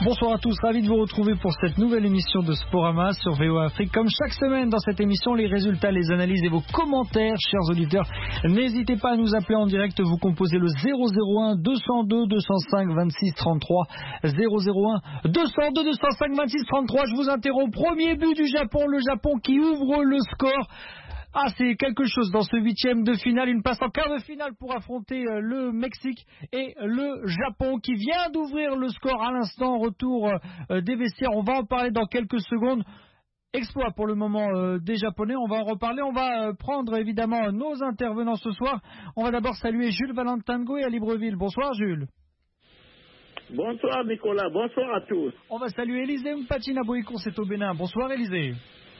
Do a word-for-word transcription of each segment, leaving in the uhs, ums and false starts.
Bonsoir à tous, ravi de vous retrouver pour cette nouvelle émission de Sporama sur V O A Afrique. Comme chaque semaine dans cette émission, les résultats, les analyses et vos commentaires, chers auditeurs. N'hésitez pas à nous appeler en direct, vous composez le zéro zéro un deux cent deux deux cent cinq vingt-six trente-trois. zéro zéro un deux cent deux deux cent cinq vingt-six trente-trois. Je vous interromps. Premier but du Japon, le Japon qui ouvre le score. Ah, c'est quelque chose dans ce huitième de finale, une passe en quart de finale pour affronter euh, le Mexique et le Japon qui vient d'ouvrir le score à l'instant, retour euh, des vestiaires. On va en parler dans quelques secondes. Exploit pour le moment euh, des Japonais, on va en reparler. On va euh, prendre évidemment nos intervenants ce soir. On va d'abord saluer Jules Valentin Ngoué à Libreville. Bonsoir Jules. Bonsoir Nicolas, bonsoir à tous. On va saluer Élisée Mpatina Boïkon, c'est au Bénin. Bonsoir Élisée.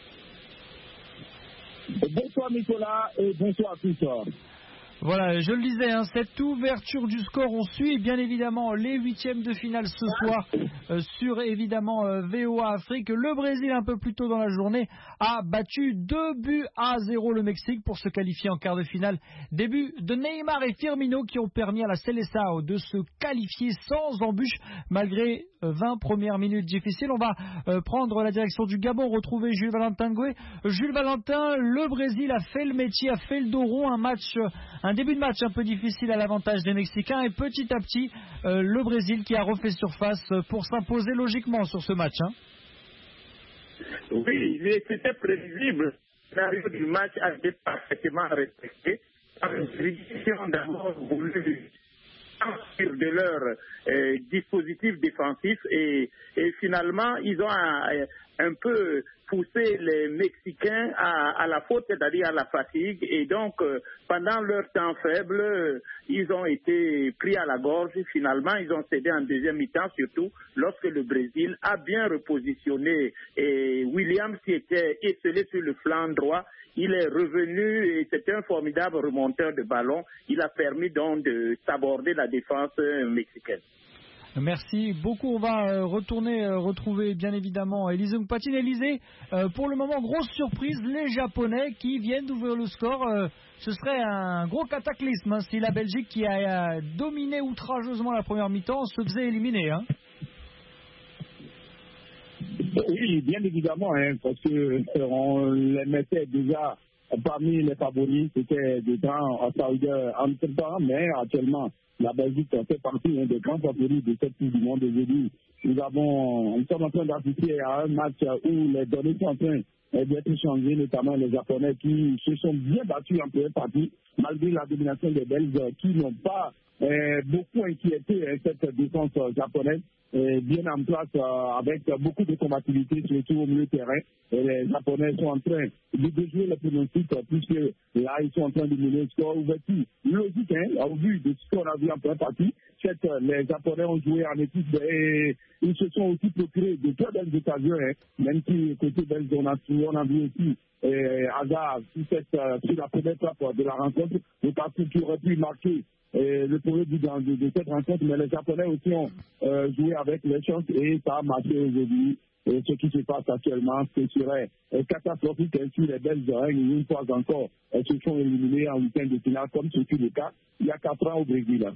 Bonsoir Nicolas et bonsoir à tous. Voilà, je le disais, hein, cette ouverture du score, on suit bien évidemment les huitièmes de finale ce soir euh, sur évidemment euh, V O A Afrique. Le Brésil, un peu plus tôt dans la journée, a battu deux buts à zéro le Mexique pour se qualifier en quart de finale. Des buts de Neymar et Firmino qui ont permis à la Seleção de se qualifier sans embûche malgré euh, vingt premières minutes difficiles. On va euh, prendre la direction du Gabon, retrouver Jules Valentin Ngoué. Jules Valentin, le Brésil a fait le métier, a fait le dos rond, un match... Euh, Un début de match un peu difficile à l'avantage des Mexicains et petit à petit, euh, le Brésil qui a refait surface pour s'imposer logiquement sur ce match. Hein. Oui, c'était prévisible. Le scénario du match a été parfaitement respecté. Les juridictions ont d'abord voulu sortir de leur euh, dispositif défensif et, et finalement, ils ont un, un peu poussé les Mexicains à, à la faute, c'est-à-dire à la fatigue. Et donc, euh, pendant leur temps faible, euh, ils ont été pris à la gorge. Finalement, ils ont cédé en deuxième mi-temps, surtout lorsque le Brésil a bien repositionné. Et Williams, qui était esselé sur le flanc droit, il est revenu et c'était un formidable remonteur de ballon. Il a permis donc de s'aborder la défense mexicaine. Merci beaucoup. On va euh, retourner euh, retrouver bien évidemment Élisée Mpatine. Élisée, euh, pour le moment, grosse surprise, les Japonais qui viennent d'ouvrir le score. Euh, ce serait un gros cataclysme hein, si la Belgique, qui a, a dominé outrageusement la première mi-temps, se faisait éliminer. Hein. Oui, bien évidemment, hein, parce qu'on les mettait déjà parmi les favoris, c'était des grands outsiders en tout temps, mais actuellement, la Belgique fait partie hein, des grands favoris de cette Coupe du Monde aujourd'hui. Nous avons, nous sommes en train d'assister à un match où les données sont en train d'être changées, notamment les Japonais qui se sont bien battus en première partie, malgré la domination des Belges qui n'ont pas euh, beaucoup inquiété hein, cette défense japonaise. Euh, bien en place euh, avec beaucoup de combativité, surtout au milieu de terrain. Et les Japonais sont en train de déjouer le pronostic, puisque là, ils sont en train de mener le score ouverture. Logique, hein, au vu de ce qu'on a vu en première partie, c'est que les Japonais ont joué en équipe et ils se sont aussi procurés de très belles occasions, hein, même si côté belge, on a, on a vu aussi euh, hasard sur, cette, euh, sur la première étape de la rencontre, le parti qui aurait pu marquer Et le premier but de, de, de cette rencontre, mais les Japonais aussi ont euh, joué avec les chances et ça a marché aujourd'hui. Et ce qui se passe actuellement, ce serait euh, catastrophique si les Belges, une fois encore, euh, se sont éliminés en week-end de finale, comme ce fut le cas il y a quatre ans au Brésil.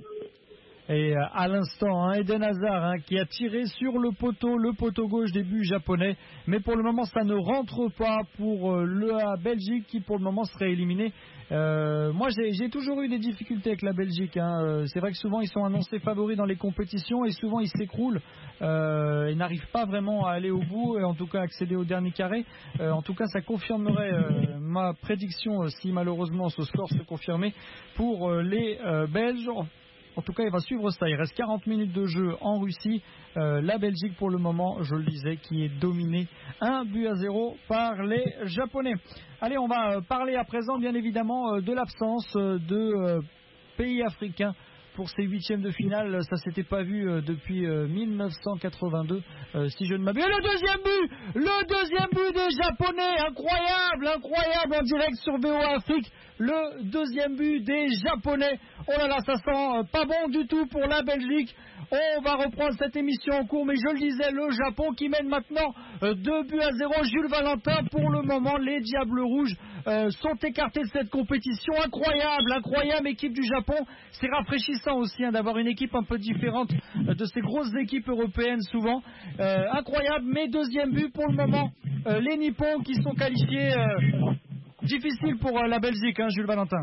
Et euh, à l'instant, hein, Eden Hazard hein, qui a tiré sur le poteau, le poteau gauche des buts japonais. Mais pour le moment, ça ne rentre pas pour euh, la Belgique qui pour le moment serait éliminée. Euh, moi, j'ai, j'ai toujours eu des difficultés avec la Belgique. Hein. C'est vrai que souvent, ils sont annoncés favoris dans les compétitions et souvent, ils s'écroulent. Euh, ils n'arrivent pas vraiment à aller au bout et en tout cas accéder au dernier carré. Euh, en tout cas, ça confirmerait euh, ma prédiction euh, si malheureusement ce score se confirmait pour euh, les euh, Belges. En tout cas, il va suivre ça. Il reste quarante minutes de jeu en Russie. Euh, la Belgique, pour le moment, je le disais, qui est dominée un but à zéro par les Japonais. Allez, on va parler à présent, bien évidemment, de l'absence de euh, pays africains pour ces huitièmes de finale. Ça s'était pas vu euh, depuis euh, mille neuf cent quatre-vingt-deux, euh, si je ne m'abuse. Et le deuxième but, le deuxième but des Japonais, incroyable, incroyable, en direct sur V O A Afrique. Le deuxième but des Japonais. Oh là là, ça sent euh, pas bon du tout pour la Belgique. On va reprendre cette émission en cours, mais je le disais, le Japon qui mène maintenant euh, deux buts à zéro. Jules Valentin, pour le moment, les Diables Rouges euh, sont écartés de cette compétition. Incroyable, incroyable équipe du Japon. C'est rafraîchissant intéressant aussi hein, d'avoir une équipe un peu différente de ces grosses équipes européennes souvent. Euh, incroyable, mais deuxième but pour le moment. Euh, les Nippons qui sont qualifiés. Euh, difficile pour euh, la Belgique, hein, Jules Valentin.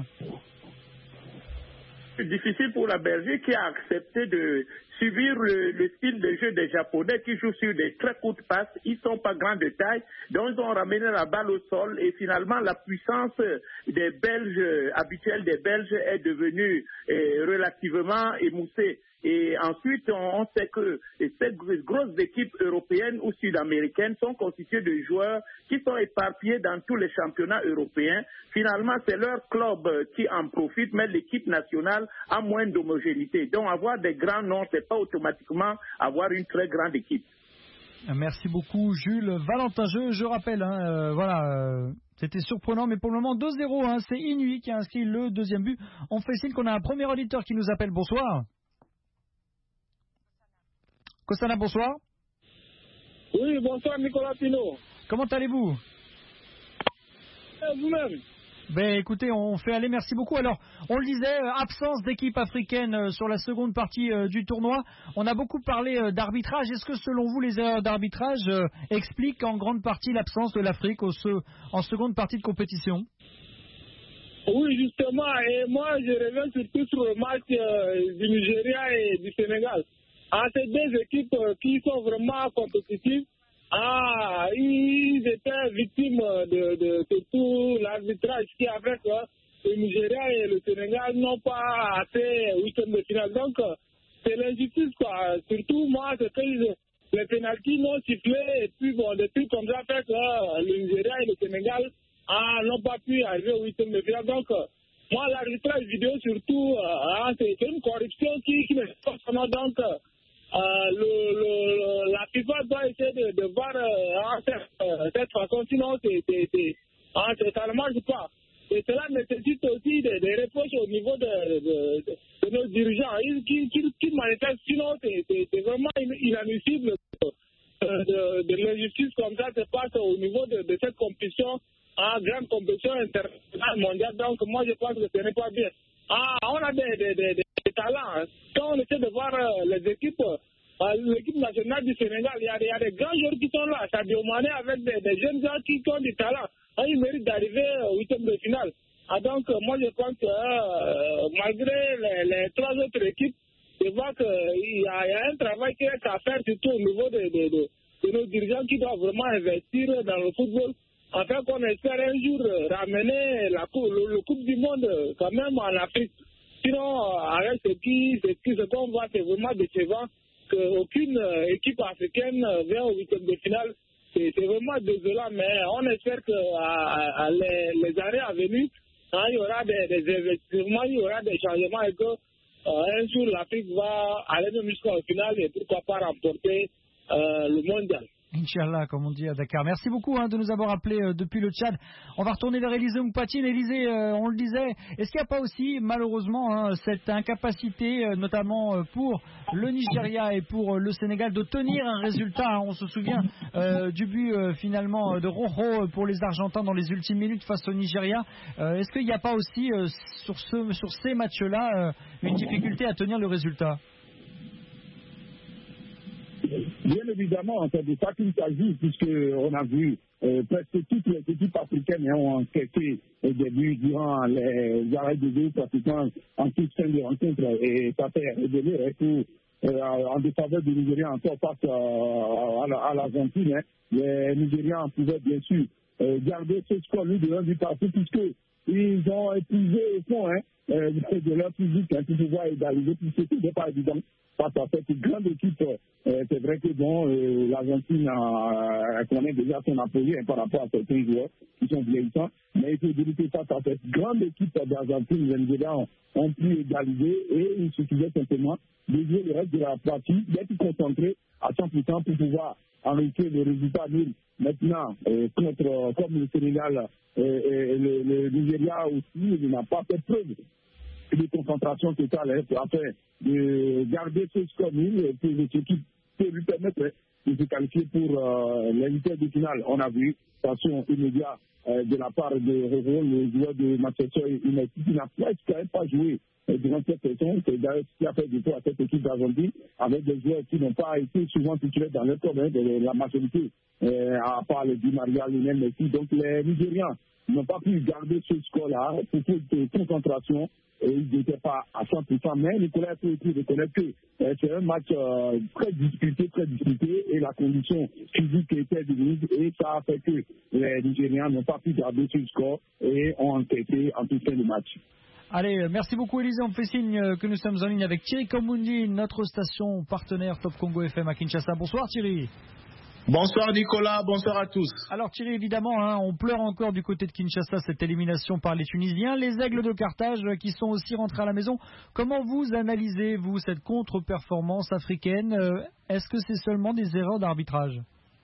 C'est difficile pour la Belgique qui a accepté de subir le, le style de jeu des Japonais qui jouent sur des très courtes passes. Ils sont pas grands de taille, donc ils ont ramené la balle au sol et finalement la puissance des Belges, habituelle des Belges, est devenue euh, relativement émoussée. Et ensuite, on, on sait que ces grosses équipes européennes ou sud-américaines sont constituées de joueurs qui sont éparpillés dans tous les championnats européens. Finalement, c'est leur club qui en profite, mais l'équipe nationale a moins d'homogénéité. Donc, avoir des grands noms, c'est pas automatiquement avoir une très grande équipe. Merci beaucoup, Jules Valentin. Je, je rappelle, hein, euh, voilà, euh, c'était surprenant, mais pour le moment deux zéro, hein, c'est Inouï qui a inscrit le deuxième but. On fait signe qu'on a un premier auditeur qui nous appelle. Bonsoir. Kosana, bonsoir. Oui, bonsoir Nicolas Pino. Comment allez-vous? Et vous-même? Ben écoutez, on fait aller, merci beaucoup. Alors, on le disait, euh, absence d'équipe africaine euh, sur la seconde partie euh, du tournoi. On a beaucoup parlé euh, d'arbitrage. Est-ce que selon vous, les erreurs d'arbitrage euh, expliquent en grande partie l'absence de l'Afrique au se, en seconde partie de compétition? Oui, justement, et moi je reviens surtout sur le match euh, du Nigeria et du Sénégal. À ces deux équipes euh, qui sont vraiment compétitives, ah, ils étaient victimes de, de, de tout l'arbitrage qui a fait que le Nigeria et le Sénégal n'ont pas assez huitième de finale. Donc, c'est l'injustice, quoi. Surtout, moi, c'est que les pénaltys non sifflés et puis, bon, des trucs comme ça fait que le Nigeria et le Sénégal ah, n'ont pas pu arriver au huitième de finale. Donc, moi, l'arbitrage vidéo, surtout, ah, c'est une corruption qui, qui ne se passe pas. Donc, Euh, le, le, la FIFA doit essayer de, de voir euh, cette, euh, cette façon, sinon c'est, c'est, c'est, hein, ça ne marche pas. Et cela nécessite aussi des, des réponses au niveau de, de, de, de nos dirigeants ils, qui, qui, qui manifestent, sinon c'est, c'est, c'est vraiment inadmissible de, de, de l'injustice comme ça se passe au niveau de, de cette compétition, en grande compétition internationale mondiale. Donc moi je pense que ce n'est pas bien. Ah, on a des, des, des, des talents. Hein. Quand on essaie de voir euh, les équipes, euh, l'équipe nationale du Sénégal, il y, y a des grands joueurs qui sont là. Sadio Mané avec des, des jeunes gens qui, qui ont du talent. Ah, ils méritent d'arriver au huitième de finale. Ah, donc, euh, moi, je pense que euh, malgré les, les trois autres équipes, je vois qu'il y, y a un travail qui est à faire, surtout au niveau de, de, de, de nos dirigeants qui doivent vraiment investir dans le football. Afin qu'on espère un jour ramener la coupe, le, le Coupe du Monde quand même en Afrique. Sinon, avec ce qui, ce qui, ce qu'on voit, c'est vraiment décevant qu'aucune équipe africaine vient au huitième de finale. C'est, c'est vraiment désolant, mais on espère que à, à les, les années à venir, hein, il y aura des, des investissements, il y aura des changements et que euh, un jour l'Afrique va aller même jusqu'au final et pourquoi pas remporter euh, le mondial. Inch'Allah, comme on dit à Dakar. Merci beaucoup hein, de nous avoir appelés euh, depuis le Tchad. On va retourner vers Élisée Moukpatine. Élisée, euh, on le disait, est-ce qu'il n'y a pas aussi, malheureusement, hein, cette incapacité, euh, notamment euh, pour le Nigeria et pour euh, le Sénégal, de tenir un résultat hein. On se souvient euh, du but, euh, finalement, de Rojo pour les Argentins dans les ultimes minutes face au Nigeria. Euh, est-ce qu'il n'y a pas aussi, euh, sur, ce, sur ces matchs-là, euh, une difficulté à tenir le résultat ? Bien évidemment, c'est de ça qu'il s'agit, puisqu'on a vu euh, presque toutes les équipes africaines hein, ont enquêté au début durant les arrêts de jeu pratiquement en toute fin de rencontre et ça fait révéler hein, que, euh, en défaveur du Nigeria encore face euh, à, la, à l'Argentine. Hein, les Nigérians pouvaient bien sûr euh, garder ce score lui durant du parti puisqu'ils ont épuisé au fond hein, euh, de leur physique hein, pour pouvoir égaliser, puisque ce n'est pas évident. Face à cette grande équipe, euh, c'est vrai que bon, euh, l'Argentine euh, connaît déjà son apogée hein, par rapport à certains joueurs qui sont vieillissants, mais il faut dire que face à cette grande équipe d'Argentine, les Nigérians ont, ont pu égaliser et il suffisait simplement de jouer le reste de la partie, d'être concentré à cent pour cent pour pouvoir enrichir le résultat nul. Maintenant, euh, contre, euh, comme le Sénégal, euh, euh, le, le Nigeria aussi, il n'a pas fait preuve de concentration totale hein, afin de garder ce score nul pour ce qui peut lui permettre de se qualifier pour euh, l'invité de finale. On a vu, façon immédiate, euh, de la part de Roro, le joueur de Manchester United, qui n'a presque pas joué euh, durant cette saison. C'est d'ailleurs ce qui a fait du coup à cette équipe d'Argentine, avec des joueurs qui n'ont pas été souvent titulaires dans le club, hein, de la majorité, euh, à part le Di Maria, Lionel Messi. Donc les Nigérians n'ont pas pu garder ce score-là pour toute de concentration. Et ils n'étaient pas à cent pour cent, mais Nicolas a pu reconnaître que euh, c'est un match euh, très disputé, très disputé, et la condition physique était de mise, et ça a fait que les Nigérians n'ont pas pu garder ce score et ont enquêté en toute fin de match. Allez, merci beaucoup Élisée, on me fait signe que nous sommes en ligne avec Thierry Kambundi, notre station partenaire Top Congo F M à Kinshasa. Bonsoir Thierry. Bonsoir Nicolas, bonsoir à tous. Alors Thierry, évidemment, hein, on pleure encore du côté de Kinshasa cette élimination par les Tunisiens. Les Aigles de Carthage euh, qui sont aussi rentrés à la maison. Comment vous analysez, vous, cette contre-performance africaine? euh, Est-ce que c'est seulement des erreurs d'arbitrage?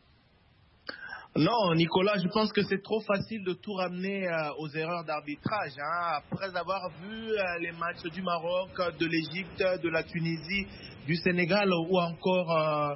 Non, Nicolas, je pense que c'est trop facile de tout ramener euh, aux erreurs d'arbitrage. Hein. Après avoir vu euh, les matchs du Maroc, de l'Égypte, de la Tunisie, du Sénégal ou encore... Euh,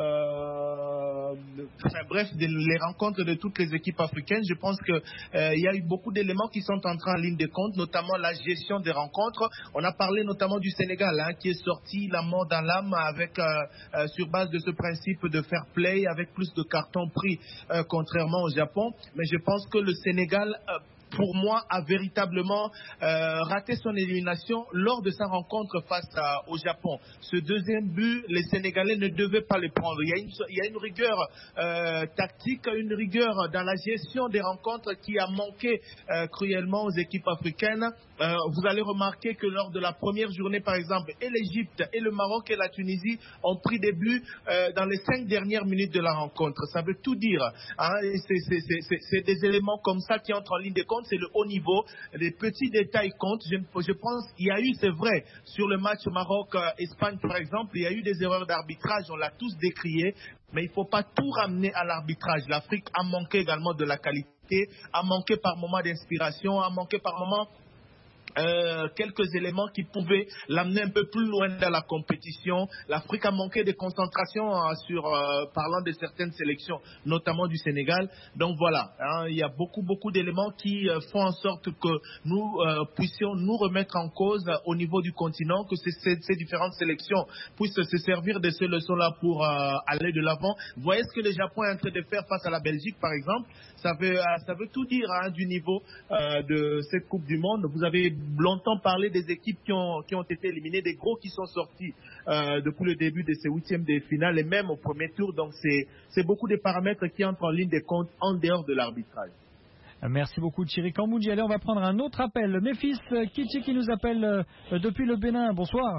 Euh, enfin, bref, de, les rencontres de toutes les équipes africaines, je pense qu'il euh, y a eu beaucoup d'éléments qui sont entrés en ligne de compte, notamment la gestion des rencontres. On a parlé notamment du Sénégal, hein, qui est sorti la mort dans l'âme avec, euh, euh, sur base de ce principe de fair play, avec plus de cartons pris, euh, contrairement au Japon. Mais je pense que le Sénégal... Euh, pour moi, a véritablement euh, raté son élimination lors de sa rencontre face à, au Japon. Ce deuxième but, les Sénégalais ne devaient pas le prendre. Il y a une, il y a une rigueur euh, tactique, une rigueur dans la gestion des rencontres qui a manqué euh, cruellement aux équipes africaines. Euh, vous allez remarquer que lors de la première journée, par exemple, et l'Égypte, et le Maroc, et la Tunisie ont pris des buts euh, dans les cinq dernières minutes de la rencontre. Ça veut tout dire. Hein, c'est, c'est, c'est, c'est, c'est des éléments comme ça qui entrent en ligne de compte. C'est le haut niveau. Les petits détails comptent. Je, je pense qu'il y a eu, c'est vrai, sur le match Maroc-Espagne, par exemple, il y a eu des erreurs d'arbitrage. On l'a tous décrié. Mais il ne faut pas tout ramener à l'arbitrage. L'Afrique a manqué également de la qualité, a manqué par moments d'inspiration, a manqué par moments... Euh, quelques éléments qui pouvaient l'amener un peu plus loin dans la compétition. L'Afrique a manqué de concentration euh, sur euh, parlant de certaines sélections, notamment du Sénégal. Donc voilà, hein, il y a beaucoup beaucoup d'éléments qui euh, font en sorte que nous euh, puissions nous remettre en cause euh, au niveau du continent, que ces, ces, ces différentes sélections puissent se servir de ces leçons-là pour euh, aller de l'avant. Vous voyez ce que le Japon est en train de faire face à la Belgique, par exemple. Ça veut, ça veut tout dire hein, du niveau euh, de cette Coupe du Monde. Vous avez longtemps parlé des équipes qui ont, qui ont été éliminées, des gros qui sont sortis euh, depuis le début de ces huitièmes de finale et même au premier tour. Donc c'est, c'est beaucoup de paramètres qui entrent en ligne de compte en dehors de l'arbitrage. Merci beaucoup Thierry Kambundi. Allez, on va prendre un autre appel. Memphis Kitchi qui nous appelle euh, depuis le Bénin. Bonsoir.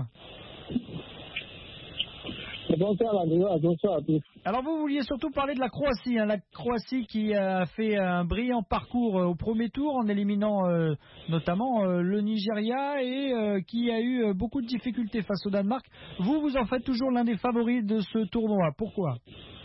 Bonsoir, Andrea. Bonsoir à tous. Alors vous vouliez surtout parler de la Croatie, hein, la Croatie qui a fait un brillant parcours euh, au premier tour en éliminant euh, notamment euh, le Nigeria et euh, qui a eu euh, beaucoup de difficultés face au Danemark. Vous, vous en faites toujours l'un des favoris de ce tournoi. Pourquoi ?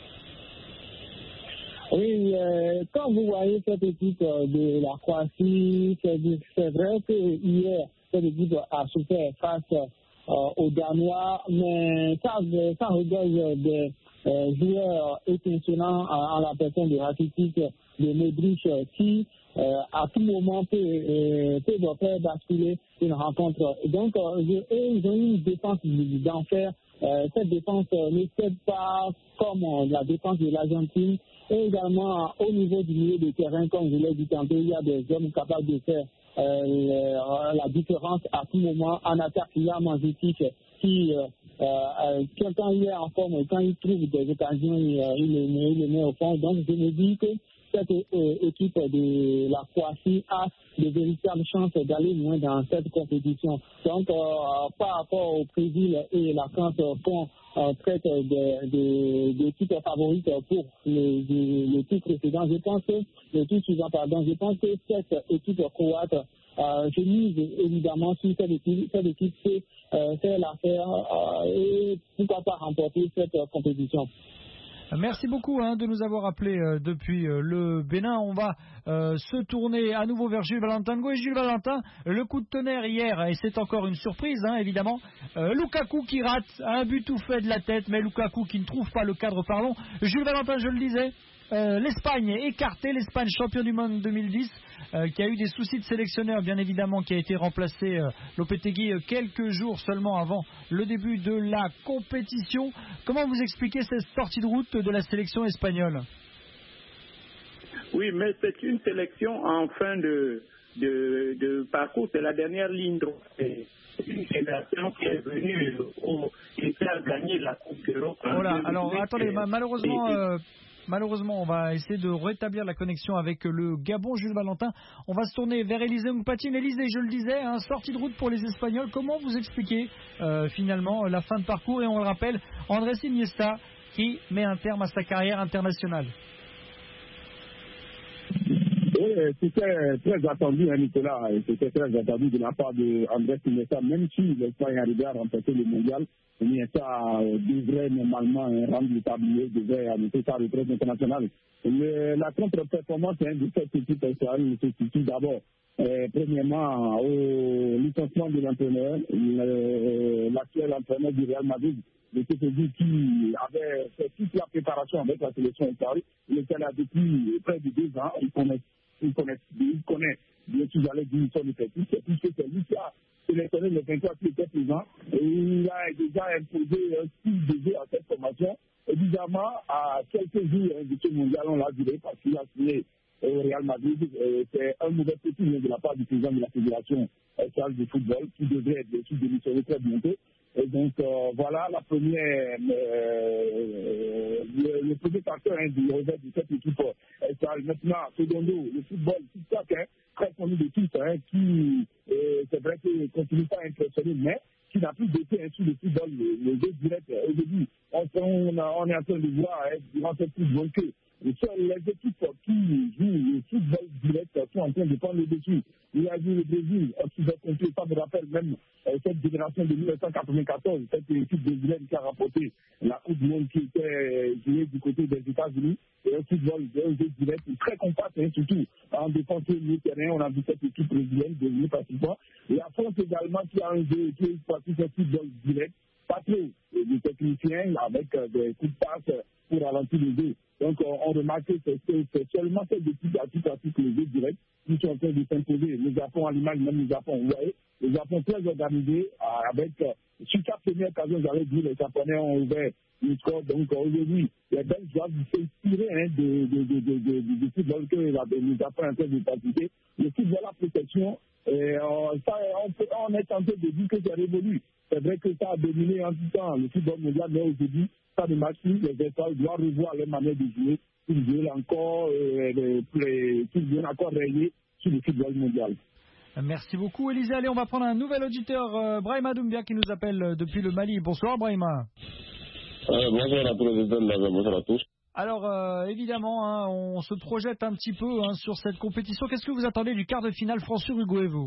Oui, euh, quand vous voyez cette équipe de la Croatie, c'est, c'est vrai que hier, cette équipe a souffert face euh, aux Danois, mais ça, ça regorge des euh, joueurs étincelants en, en la personne de Rakitic, de Modric, qui euh, à tout moment peut, euh, peuvent faire basculer une rencontre. Donc, euh, eux, ils ont une défense d'enfer. Euh, cette défense euh, ne cède pas comme euh, la défense de l'Argentine. Et également, euh, au niveau du milieu de terrain, comme je l'ai dit tantôt, il y a des hommes capables de faire euh, le, la différence à tout moment. En attaque, il y a Mandzukic qui, euh, euh, quand il est en forme, quand il trouve des occasions, il, il, le, met, il le met au fond. Donc, je me dis que cette euh, équipe de la Croatie a de véritables chances d'aller loin dans cette compétition. Donc, euh, par rapport au Brésil et la France font euh, traite d'équipes favorites pour le, le, le tour précédent, je pense que le tour suivant, pardon, je pense que cette équipe croate, euh, je mise évidemment sur cette équipe, cette équipe peut euh, faire l'affaire euh, et pourquoi pas remporter cette euh, compétition. Merci beaucoup hein, de nous avoir appelés euh, depuis euh, le Bénin. On va euh, se tourner à nouveau vers Jules Valentin Ngo. Et Jules Valentin, le coup de tonnerre hier, et c'est encore une surprise hein, évidemment, euh, Lukaku qui rate un but tout fait de la tête, mais Lukaku qui ne trouve pas le cadre, pardon. Jules Valentin, je le disais, euh, l'Espagne écartée, l'Espagne champion du monde deux mille dix, euh, qui a eu des soucis de sélectionneur, bien évidemment, qui a été remplacé euh, Lopetegui euh, quelques jours seulement avant le début de la compétition. Comment vous expliquez cette sortie de route de la sélection espagnole? Oui, mais c'est une sélection en fin de, de, de parcours, c'est la dernière ligne droite. C'est une fédération qui est venue au, et qui a gagné la Coupe d'Europe. Voilà, alors attendez, malheureusement, euh, malheureusement, on va essayer de rétablir la connexion avec le Gabon, Jules Valentin. On va se tourner vers Élisée Moupatine. Élisée, je le disais, hein, sortie de route pour les Espagnols. Comment vous expliquez euh, finalement la fin de parcours? Et on le rappelle, Andrés Iniesta qui met un terme à sa carrière internationale. Oui, c'était très attendu, hein, Nicolas. C'était très attendu de la part d'Andrés Iniesta. Même si l'Espagne arrivait à remporter le mondial, Iniesta devrait normalement rendre le tablier, devrait annoncer sa retraite internationale. Le, la contre-performance hein, de cette équipe espagnole se situe d'abord, euh, premièrement, au licenciement de l'entraîneur, le, l'actuel entraîneur du Real Madrid, le T P G, qui avait fait toute la préparation avec la sélection espagnole. Il était là depuis près de deux ans. Il connaît, il connaît, il connaît bien sûr, j'allais dire son effectif. C'est puisque c'est lui qui a sélectionné les vingt-trois qui étaient présents. Et il a déjà imposé un style de jeu à cette formation. Évidemment, à quelques jours de ce mondial, on l'a duré parce qu'il a signé au Real Madrid. C'est un mauvais petit de la part du président de la Fédération espagnole de football qui devrait être dessus démissionné très bientôt. Et donc, euh, voilà la première, euh, le, le premier facteur hein, du revers de cette équipe espagnole. Maintenant, secondo, le football, tout ça, hein, très connu de tous, hein, qui, euh, c'est vrai qu'il ne continue pas à impressionner, mais qui n'a plus d'effet hein, sur le football, le, le jeu direct. Aujourd'hui, on, on, on est en train de voir hein, durant cette football que les équipes qui jouent le football direct sont en train de prendre le dessus. Il y a vu le Brésil, qui va compter, ça me rappelle même euh, cette génération de mille neuf cent quatre-vingt-quatorze, cette équipe brésilienne qui a remporté la Coupe du Monde qui était jouée du côté des États-Unis. Et un football, un jeu direct très compact, hein, surtout en défense du terrain. On a vu cette équipe brésilienne devenir pratiquement. Et la France également qui a un jeu qui est parti ce football direct, pas trop, des techniciens avec euh, des coups de passe pour ralentir le jeu. Donc, on, on remarque que c'est, c'est seulement cette équipe qui pratique le jeu direct qui sont en train de s'imposer. Le Japon, à l'image même le Japon, vous voyez, le Japon très organisé, avec, euh, sur chaque première occasion, j'avais dit, les Japonais ont ouvert le score. Donc, euh, aujourd'hui, les Belges doivent s'inspirer hein, de, de, de, de, de, de, de football que le Japon est en train de pratiquer. Le football à protection, et, euh, ça, on, peut, on est tenté de dire que c'est révolu. C'est vrai que ça a dominé en tout temps le football mondial, mais aujourd'hui, ça ne marche plus. Les États doivent revoir leur manière de jouer pour jouer encore, euh, les, les, pour bien encore régner sur le football mondial. Merci beaucoup, Élisée. Allez, on va prendre un nouvel auditeur, euh, Brahima Doumbia, qui nous appelle euh, depuis le Mali. Bonsoir, Brahima. Euh, bonsoir à tous les auditeurs, bonsoir à tous. Alors, euh, évidemment, hein, on se projette un petit peu hein, sur cette compétition. Qu'est-ce que vous attendez du quart de finale France-Uruguay, vous?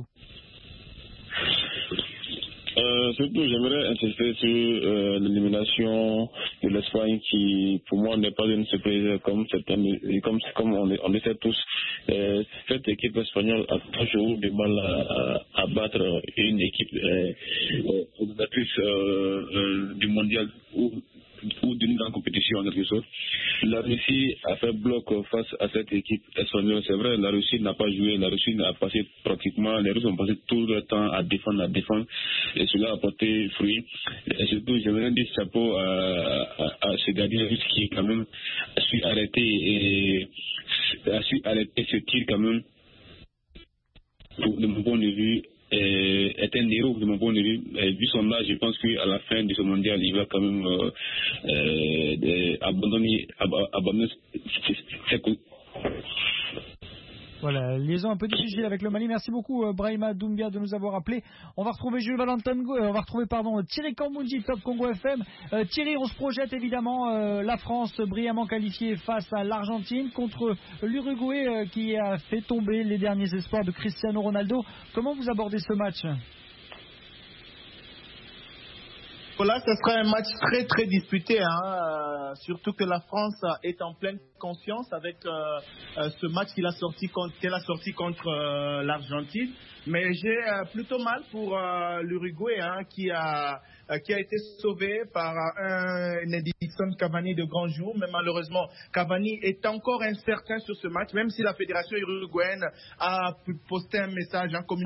Euh, surtout, j'aimerais insister sur euh, l'élimination de l'Espagne qui, pour moi, n'est pas une surprise comme, comme, comme on, on le sait tous. Euh, cette équipe espagnole a toujours du mal à, à, à battre une équipe euh, organisatrice euh, euh, du mondial ou, ou d'une grande compétition en quelque sorte. La Russie a fait bloc face à cette équipe espagnole. C'est vrai, la Russie n'a pas joué, la Russie a passé pratiquement, les Russes ont passé tout le temps à défendre, à défendre, et cela a porté fruit. Et surtout, j'aimerais dire chapeau à, à, à ce gardien russe qui quand même a su arrêter et a su arrêter ce tir quand même. De mon point de vue, est un héros de mon point de vue. Et vu son âge, je pense qu'à la fin de ce mondial, il va quand même euh, euh, abandonner, ab abandonner ses coups. Voilà, liaison un peu difficile avec le Mali. Merci beaucoup, euh, Brahima Doumbia, de nous avoir appelé. On va retrouver Jules Valentin, euh, on va retrouver pardon Thierry Kamboundi, Top Congo F M. Euh, Thierry, on se projette évidemment euh, la France brillamment qualifiée face à l'Argentine contre l'Uruguay euh, qui a fait tomber les derniers espoirs de Cristiano Ronaldo. Comment vous abordez ce match? Là, ce sera un match très très disputé, hein, euh, surtout que la France est en pleine conscience avec euh, euh, ce match qu'il a sorti contre, qu'elle a sorti contre euh, l'Argentine. Mais j'ai euh, plutôt mal pour euh, l'Uruguay, hein, qui a euh, qui a été sauvé par un, un Edinson Cavani de grand jour. Mais malheureusement, Cavani est encore incertain sur ce match, même si la fédération uruguayenne a posté un message en communiqué